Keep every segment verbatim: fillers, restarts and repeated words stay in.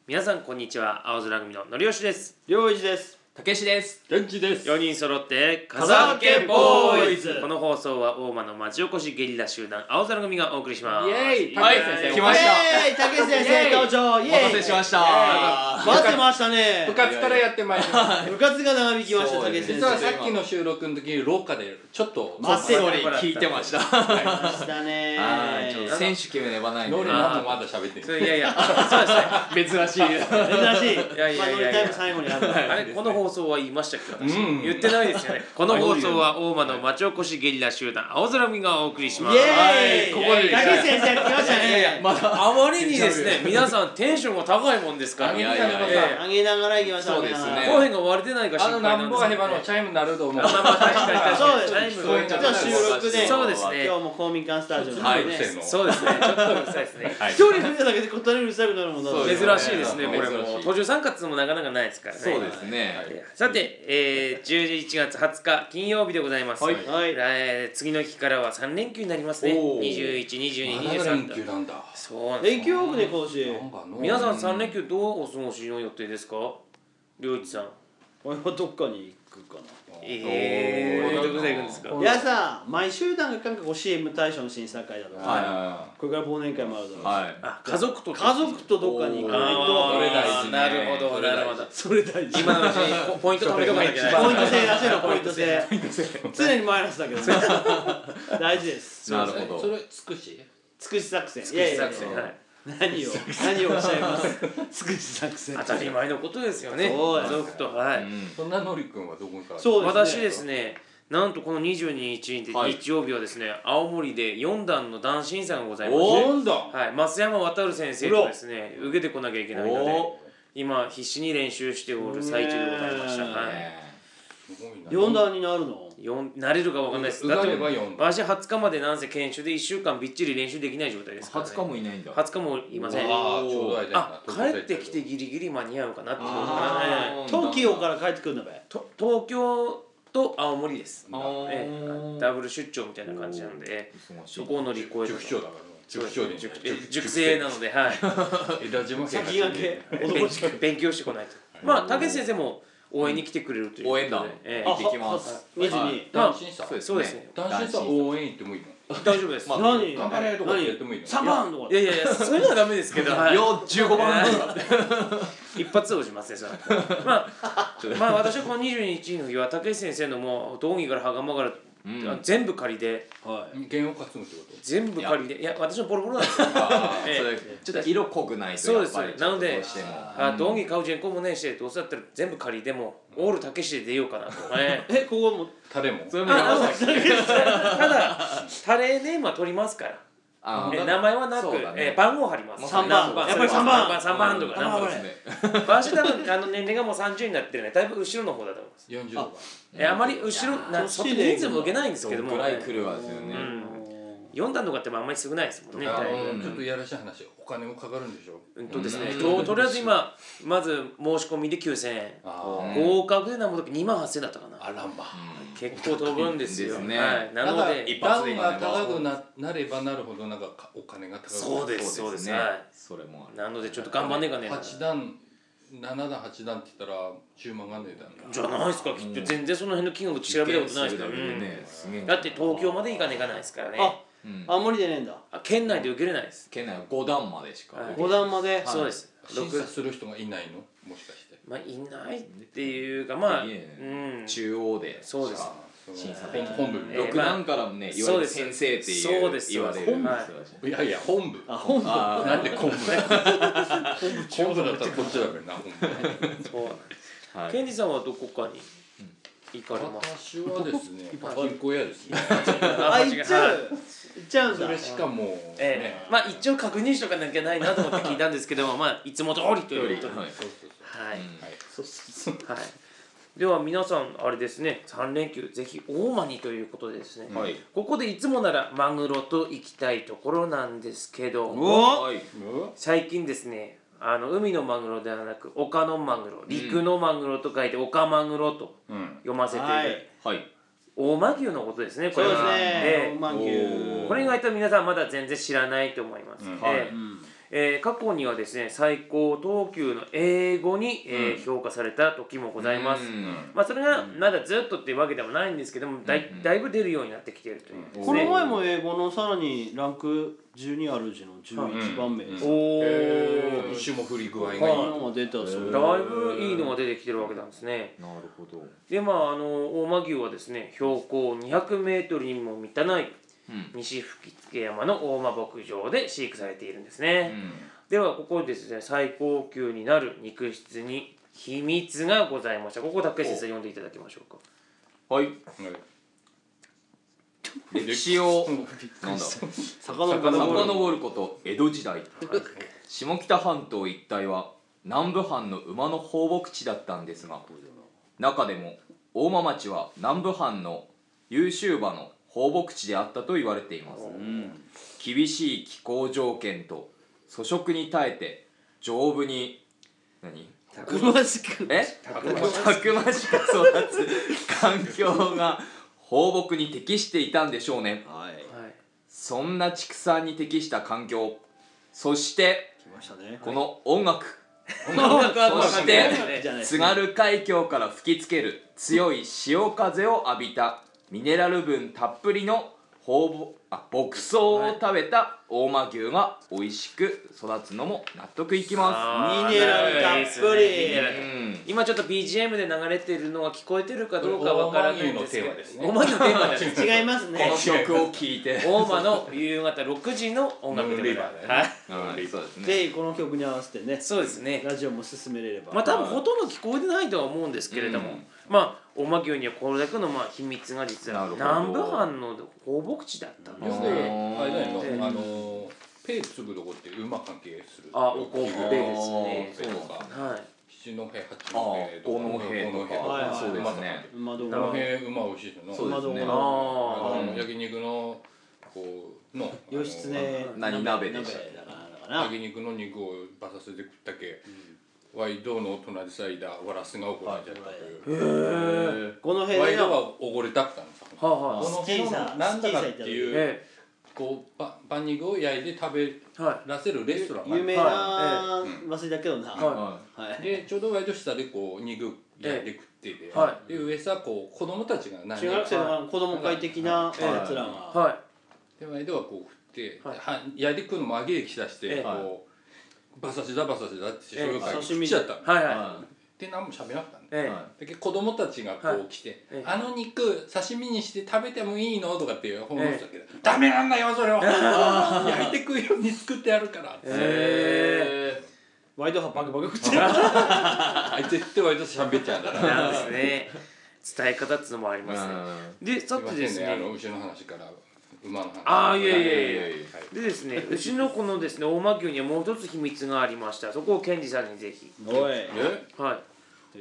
皆さんこんにちは。青空組ののりよしです。 良一です。 たけしです。 元気です。 よにん揃って風分けボーイズ。 この放送は大間の町おこしゲリラ集団青空組がお送りします。 イエーイ。 はい、 来ました。 イエーイ、たけし先生登場。イエーイ。 お待たせしました。 待ってましたね。 部活からやってまいりました。 部活が長引きました。たけし先生。 実はさっきの収録の時廊下でちょっと待って聞いてました。 ましたね。 選手決めねばないんで。 ノリなんもまだ喋ってる。 いやいや、そうですね。 珍しい。 珍しい。 いやいやいやいや。 最後にある。 あれこの放送は言いましたっけ私。言ってないですよね。この放送は大間の町おこしゲリラ集団青空組がお送りします。 イエーイ。 ここでたけし先生来ましたね。 まだあまりにですね、皆さんテンションが高いもんですから。 いやいやいや。 上げながら行きましょう。 そうですね。 後編が割れてないかあのなんぼがへばのチャイムなると思う。まあまあ確かに確かに。 そうです。 チャイムがじゃあ収録で。 そうですね。 今日も公民館スタジオで。 はい。そうですね。ちょっとうるさいですね。 一人増えただけでこんなにうるさくなるもんな。 珍しいですね。これも途中参加もなかなかないですからね。 そうですね。 さて、えー、じゅういちがつはつか金曜日でございます。はい。次の日からはさん連休になりますね。にじゅういち、にじゅうに、にじゅうさん。 連休なんだ。 そうなんです。 連休多くね今年。 皆さんさん連休どうお過ごしの予定ですか？良一さん。 俺はどっかに行くかな。 ええー、どこで行くんですか？ いやさ、毎週なんかこう シーエム 大賞の審査会だとか、 はこれから忘年会もあるだろう。 い。はい。 あ、家族と家族とどっかに行かないと。 それ大事ね。 なるほど、なるほど。 それ大事。 今のうちにポイント貯めとかなきゃいけない。 ポイント制らしいの、ポイント制。常にマイナスだけどね。大事です。 なるほど。 それつくし？ つくし作戦。 つくし作戦。はい。 何を何をおっしゃいます。つくし作戦。 当たり前のことですよね。家族と、はい。 そんなのりくんはどこにか。 そうですね。 私ですね。なんとこのにじゅうににち日曜日はですね、青森でよん段の男子審査がございまして、 よん段。 はい、増山渡先生とですね、受けてこなきゃいけないので、今必死に練習しておる最中でございました。はい。 よん段になるの？ なれるかわかんないです。 だって私はつかまでなんせ研修でいっしゅうかんびっちり練習できない状態ですからね。 はつかもいないんだ。 はつかもいません。 ああ、ちょうどあ、帰ってきてギリギリ間に合うかなっていうことね。東京から帰ってくるんだべ。 東京と青森です。 ええ、ダブル出張みたいな感じなので、そこを乗り越える。 塾長だから。塾長で塾生なので、はい。 先駆け。 勉強してこないと。まあ、竹内先生も応援に来てくれるという応援団。行ってきます。 にじゅうに。 男子審査。 そうですね。 男子審査応援行ってもいいの？ 大丈夫です。 何？ 頑張れとかやってもいいの？ さんばんとか。 いやいやいや、そういうのはダメですけど。 よじゅうごばん。 一発押しますね、それ。まあ、まあ私はこのにじゅうににちの日は竹内先生のもう道着から袴から全部仮で。 はい。弦を担ぐってこと？ 全部仮で。いや、私のボロボロなんですよ。 ちょっと色濃くないと。 そうです。なので、道着買う人口もねしてどうせだったら全部仮でもオール竹市で出ようかなと。 え、ここもタレも？ それも山崎。 ただタレネームは取りますから。名前はなく番号貼ります。 さんばん。やっぱりさんばん。 さんばんとか何番ですね。私多分あの年齢がもうさんじゅうになってるね。だいぶ後ろの方だと思います。 よんじゅうごばん。 え、あまり後ろなそっち人数も受けないんですけども。 ぐらい来るわですよね。 よん段とかってあんまり少ないですもんね。 ちょっとやらしい話、お金もかかるんでしょ？ うんとですね。とりあえず今まず申し込みできゅうせんえん。合格でなんぼだけにまんはっせんえんだったかな。 あらま。 結構飛ぶんですよ。はい。なので一発が高くなればなるほどなんかお金が高くなる。 そうですそうです。はい。 それも。 なのでちょっと頑張んねえかね。 はち段なな段はち段って言ったらじゅうまんが値段じゃないですか。きっと全然その辺の金額調べたことないですからね。だって東京まで行かねえかないですからね。 青森でねえんだ。 県内で受けれないです。 県内はご段までしか。 ご段まで。 そうです。 審査する人がいないの？もしかして。 まあいないっていうかまあ中央で。 そうです。 審査本部ろく段からもね言われる先生っていう言われる。 いやいや本部。 あ本部。 なんで本部？本部だったらこっちだからな本部。 そう。ケンジさんはどこかに行かれます？ 私はですね、パチンコ屋ですね。 あ、行っちゃう。行っちゃうんだ。 それしかもええ、まあ一応確認しとかなきゃないなと思って聞いたんですけども、まあいつも通りということで。はい。そうそうそう。はい。では皆さんあれですね、さん連休ぜひ大間にということでですね。はい。ここでいつもならマグロと行きたいところなんですけども、最近ですね。あの海のマグロではなく丘のマグロ、陸のマグロと書いて丘マグロと読ませていただいて、大間牛のことですね。これは大間牛。 これ意外と皆さんまだ全然知らないと思います。 えー、過去にはですね最高等級の英語に、えー、評価された時もございます。まあそれがまだずっとっていうわけでもないんですけども、だい、だいぶ出るようになってきているというですね。 この前も英語のさらにランクじゅうにあるうちのじゅういちばんめ、 うん、おお霜降り具合がいいのが出たそう。 だいぶいいのが出てきてるわけなんですね。 なるほど。 でまああの大間牛はですね標高にひゃくメートルにも満たない西吹付山の大間牧場で飼育されているんですね。うん、ではここでですね最高級になる肉質に秘密がございました。ここだけ先生読んでいただきましょうか。 はい。歴史をなんだ遡ること江戸時代、下北半島一帯は南部藩の馬の放牧地だったんですが、中でも大間町は南部藩の優秀馬の放牧地であったと言われています。うん、厳しい気候条件と粗食に耐えて丈夫に何たくましくえたくましく育つ環境が放牧に適していたんでしょうね。はい、そんな畜産に適した環境、そして来ましたね、 この音楽、そして津軽海峡から吹きつける強い潮風を浴びたミネラル分たっぷりの放牧あ牧草を食べた大間牛が美味しく育つのも納得いきます。 ミネラルたっぷり、 うん、今ちょっと ビージーエム で流れているのは聞こえてるかどうかわからないんですけど、 大間牛のテーマですね。 違いますね。 この曲を聴いて大間の夕方ろくじの音楽でございます。 はい、そうですね。 ぜひこの曲に合わせてね、 そうですね、 ラジオも進めれれば、 まあ多分ほとんど聞こえてないとは思うんですけれども、うん、まあ大間牛にはこれだけのまあ秘密が実は南部藩の放牧地だったんですね。 あれだよね、あのペイ継ぐとこって馬関係する。 あ、おこペイですね。 そうか。はい。七戸八戸とか五戸とかそうですね。 馬どこの辺馬美味しいですよね。 そうですね。 ああ、焼肉のこうの義経何鍋でしたっけ。焼肉の肉をバサスで食ったけ。ワイドの隣サイダーワラスが怒られちゃったという。へえ。この辺ワイドがおごれたったんですよ。はあはあ。この辺のなんだかっていうこうパパン肉を焼いて食べらせるレストランが有名な忘れだけどな。 はい。でちょうどワイド下でこう肉焼いて食ってて、で上さこう子供たちが何中学生の子供会的なやつらが。 はい。 でワイドはこう振って焼いて食うのも揚げ液出してこう。バサシだバサシだって醤油会来ちゃったの。はいはい。で何も喋らなかったんで。だけど子供たちがこう来て、あの肉刺身にして食べてもいいのとかっていう本をしたけど、ダメなんだよそれは。焼いて食うように作ってやるから。へえ。ワイドはバクバク食ってる。 あいつ絶対ワイド喋っちゃうんだな。 なんですね。伝え方っていうのもありますね。でさっきですね。 あの牛の話から。馬の話。 ああいやいやいや。でですね、牛のこのですね大間牛にはもう一つ秘密がありました。そこをケンジさんにぜひ。 おい。 はい。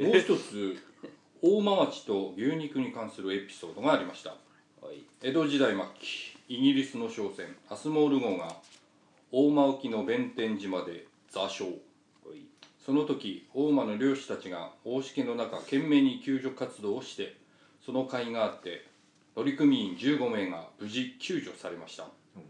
もう一つ大間町と牛肉に関するエピソードがありました。江戸時代末期、イギリスの商船アスモール号が大間沖の弁天島で座礁。その時大間の漁師たちが大しけの中懸命に救助活動をして、その甲斐があって乗組員じゅうごめいが無事救助されました。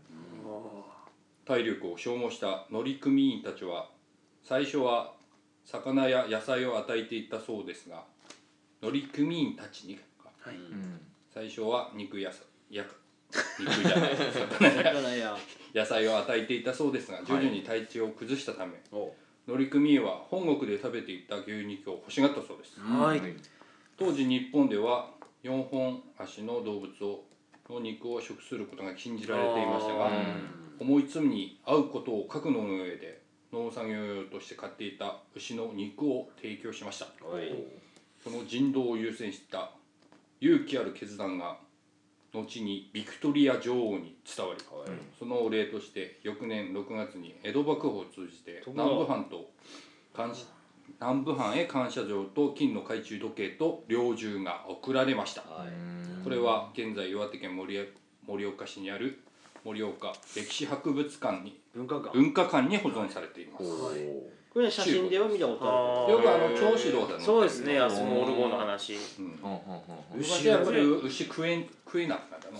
体力を消耗した乗組員たちは最初は魚や野菜を与えていたそうですが、乗組員たちに、はい、最初は肉やや肉じゃない魚や野菜を与えていたそうですが、徐々に体調を崩したため、はい、乗組員は本国で食べていた牛肉を欲しがったそうです。はい、当時日本ではよんほん足の動物をの肉を食することが禁じられていましたが、重い罪に遭うことを覚悟の上で農作業用として買っていた牛の肉を提供しました。その人道を優先した勇気ある決断が後にビクトリア女王に伝わり、そのお礼として翌年ろくがつに江戸幕府を通じて南部藩と感謝南部藩へ感謝状と金の懐中時計と猟銃が贈られました。これは現在岩手県盛岡市にある盛岡歴史博物館に文化館、文化館に保存されています。はい、 これ写真では見たことある。よくあの長子堂だね。 そうですね、あそこオルゴの話。 昔はやっぱり牛食え食えなかったの。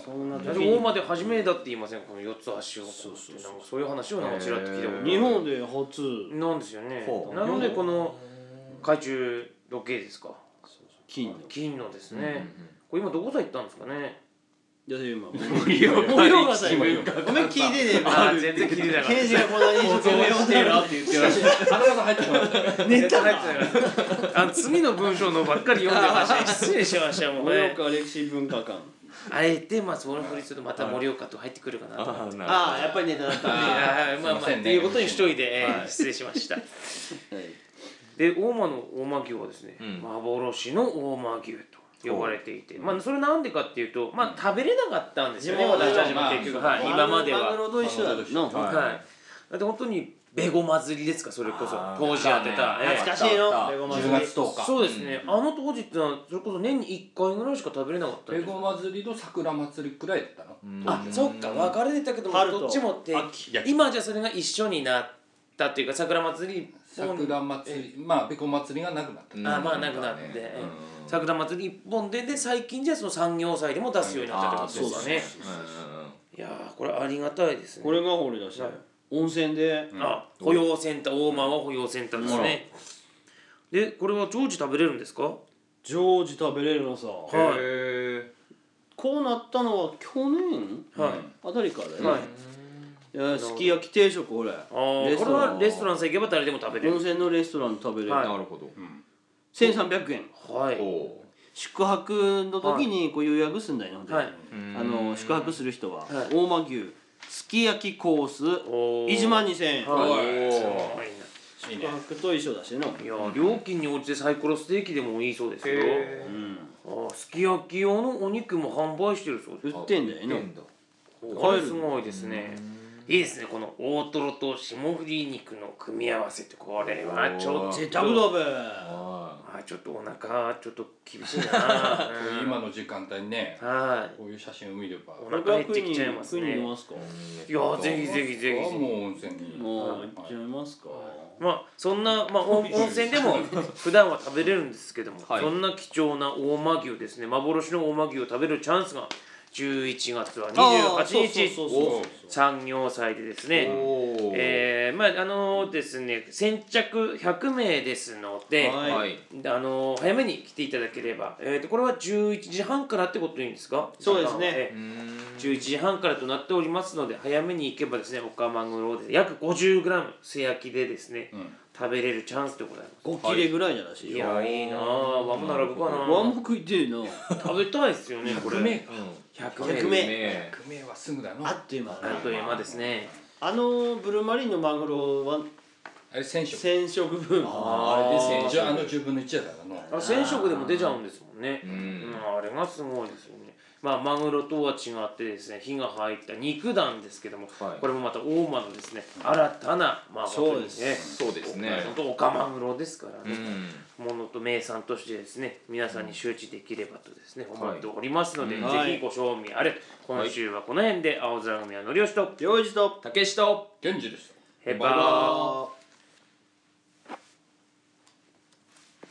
そんな大間で初めてだって言いませんこの四つ足をそうそうそうなんかそういう話をなんかちらっと聞いたこと日本で初なんですよねほうなのでこの海中時計ですか金の金のですねこれ今どこさ行ったんですかねいや今もう盛岡大文化ごめん聞いてねあ全然聞いてなかった刑事がこんなに一生懸命読んでるなって言ってました花田さん入ってこなかったねネタ入ってなかったあの次の文章のばっかり読んでました失礼しましたもう盛ね岡歴史文化館あえてまあそのふりするとまた盛岡と入ってくるかなと思ってああやっぱりネタだったねあまあまあっていうことにしといて失礼しましたで大間の大間牛はですね幻の大間牛と呼ばれていてまあそれなんでかっていうとまあ食べれなかったんですよね私たちも結局はい今まではマグロと一緒だのはいだって本当にベゴ祭りですかそれこそ当時やってた懐かしいのベゴじゅう祭りがつとおかそうですねあの当時ってのはそれこそ年にいっかいぐらいしか食べれなかったんですベゴ祭りと桜祭りくらいだったのあそっか分かれてたけども春とどっちも定期今じゃそれが一緒になったっていうか桜祭り桜祭りまあベゴ祭りがなくなったあまあなくなって桜祭り一本でで最近じゃその産業祭でも出すようになったってことですかねいやーこれありがたいですねこれが掘り出した温泉であ保養センター大間は保養センターですねでこれは常時食べれるんですか常時食べれるのさはいこうなったのは去年はいあたりからだよはいいやすき焼き定食これああこれはレストランさえ行けば誰でも食べれる温泉のレストランで食べれるはいなるほどせんさんびゃくえんはい宿泊の時にこう予約すんだよねはいあの宿泊する人ははい大間牛すき焼きコースおーいちまんにせんえんはいおすごいな宿泊と一緒だしのいや料金に応じてサイコロステーキでもいいそうですようんああすき焼き用のお肉も販売してるそうです売ってんだよねこれすごいですねいいですねこの大トロと霜降り肉の組み合わせってこれはちょっとぜいたくだべあちょっとお腹ちょっと厳しいなうん今の時間帯ねはいこういう写真を見ればお腹減ってきちゃいます食いにね行きますかいやぜひぜひぜひもう温泉にもう行っちゃいますかまあそんな、まあ、温温泉でも普段は食べれるんですけども、 はいそんな貴重な大間牛ですね幻の大間牛を食べるチャンスがじゅういちがつはにじゅうはちにちそうそうそうそう産業祭でですねおーえー、まああのですね先着ひゃくめいですので、 はいはいあの早めに来ていただければ、えー、とこれはじゅういちじはんからってことでいいんですかそうですねえーじゅういちじはんからとなっておりますので早めに行けばですねオカマグロで約 ごじゅうグラム 素焼きでですね、 うん食べれるチャンスでございますご切れぐらいじゃらしいいよやいいなぁワム並ぶかなワンも食いてえな食べたいですよねこれひゃくめいかひゃくひゃくめいめひゃくめいはすぐだのあっという間あっという間ですねあのブルーマリンのマグロはあれ染色染色分あーあれで染色じゃああのじゅうぶんのいちだからのあ染色でも出ちゃうんですもんねううんんあれがすごいですよねまあマグロとは違ってですね火が入った肉弾ですけども、 はいこれもまた大間のですね新たなまあそうですねそうですね本当オカマグロですからうね、 んものと名産としてですね皆さんに周知できればとですね、 はい思っておりますので、 うんぜひご賞味あれ今週はこの辺で青空組はのりおしと用意と竹下源氏でしたヘバーバイバー